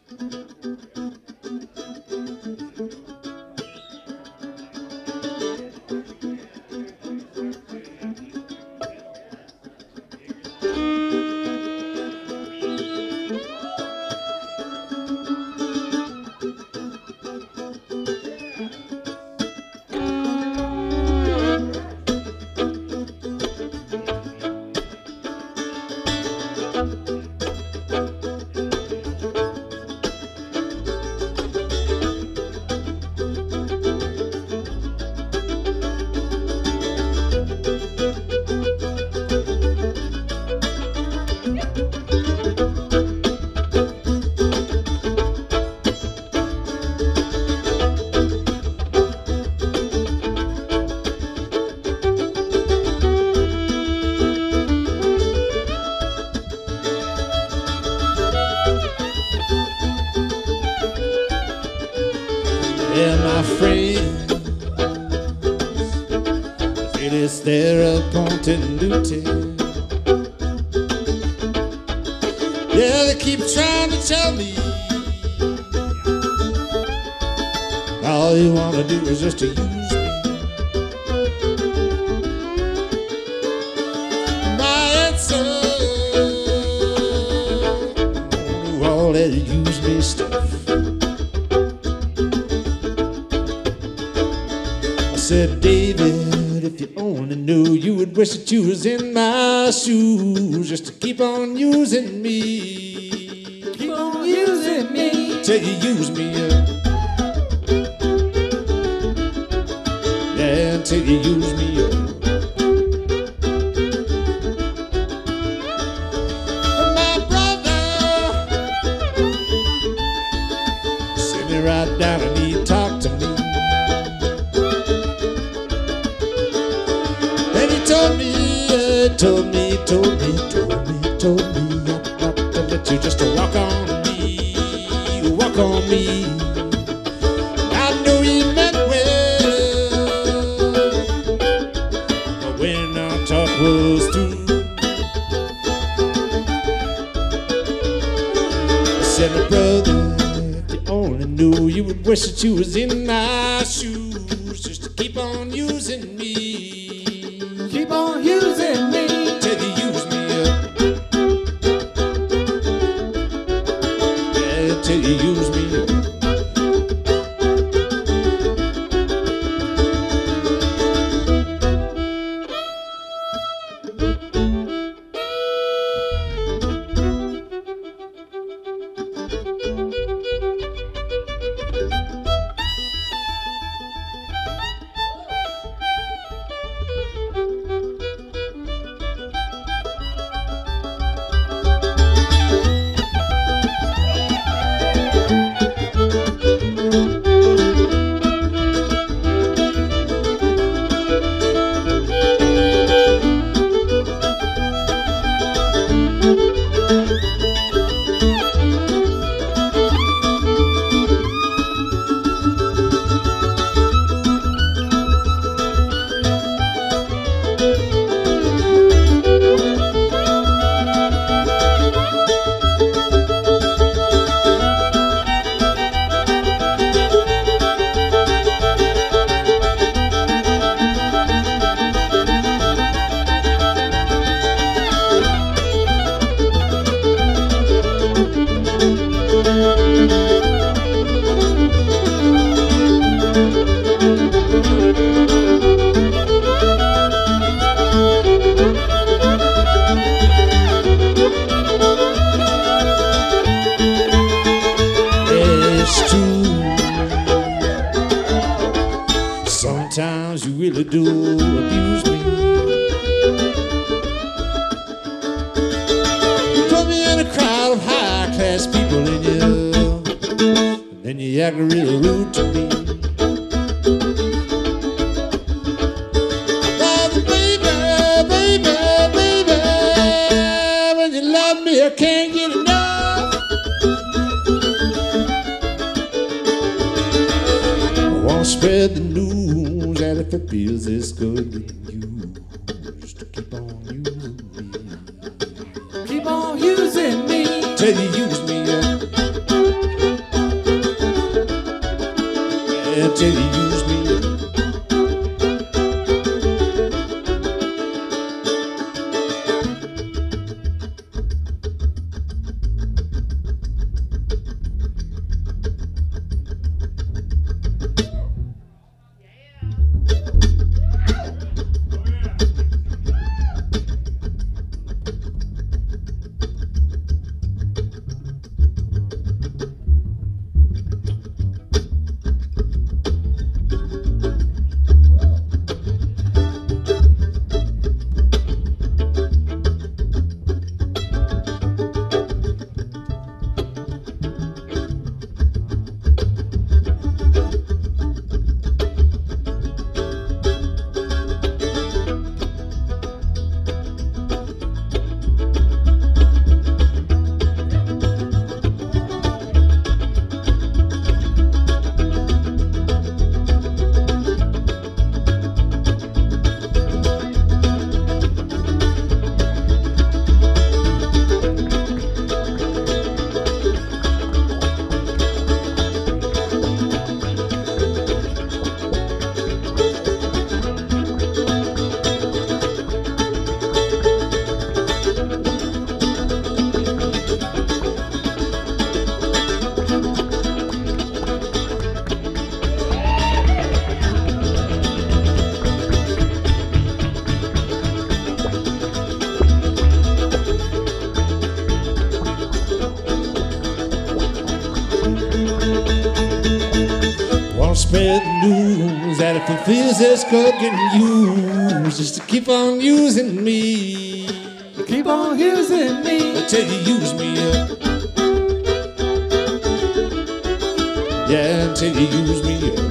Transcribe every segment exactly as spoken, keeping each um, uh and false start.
Yeah, my friends, it is their appointed duty. Yeah, they keep trying to tell me all you wanna do is just to use me. My answer, do all that use me stuff. I said, David, if you only knew, you would wish that you was in my shoes, just to keep on using me. Keep on using me till you use me up. Yeah, until you use me up. My brother sit me right down and he talked to me. Told me, uh, told me, told me, told me, told me not, not to let you just walk on me, walk on me. I know he meant well, but when our talk was through, I said, my brother, if you only knew, you would wish that you was in my shoes, just to keep on using me. Keep on using me till you use me up. Yeah, till you use me up. Sometimes you really do abuse me. You put me in a crowd of high-class people and you, and then you act really rude to me. Oh, baby, baby, baby, when you love me, I can't get enough. I wanna spread the news that if it feels this good, then you just to keep on using me. Keep on using me till you use me up. until you use me up. Spread the news that if a physicist can use just to keep on using me. Keep on using me until you use me up. Yeah, until you use me up.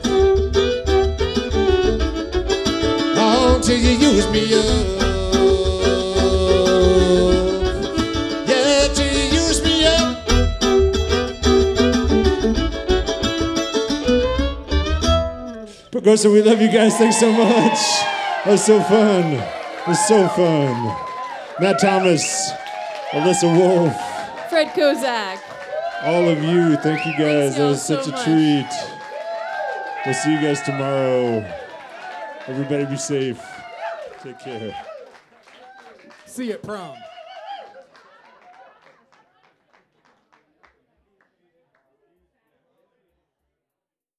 Oh, until you use me up. Yeah, until you use me up. Progressive, we love you guys. Thanks so much. That was so fun. It was so fun. Matt Thomas, Alyssa Wolf, Fred Kozak. all of you. Thank you guys. Thanks, That was y'all, such so a much. treat. We'll see you guys tomorrow. Everybody be safe. Take care. See you at prom.